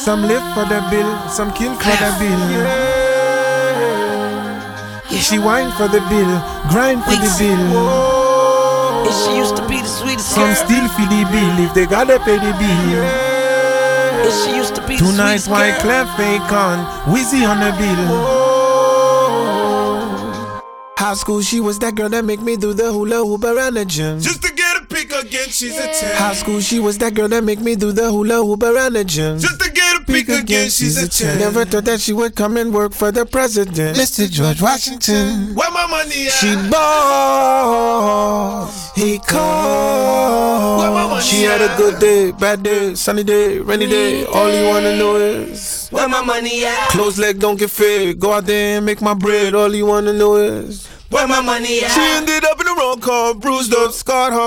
Some live for the bill, some kill for the bill. She whine for the bill, grind for the bill. And she used to be the sweetest Some girl. still for the bill if they gotta pay the bill. And she used to be the Tonight sweetest white girl. clef fake on, Wizzy on the bill. High school, she was that girl that make me do the hula hoop around the gym. Just to get a pick again, she's a 10. High school, she was that girl that make me do the hula hoop around the gym. Just to get a pick again, she's a 10. Never thought that she would come and work for the president, Mr. George Washington. Where my money at? She boss, he called. She had a good day, bad day, sunny day, rainy day. All you wanna know is where my money at? Closed leg don't get fed. Go out there and make my bread. All you wanna know is where my money at? She ended up in the wrong car, bruised up, scarred heart.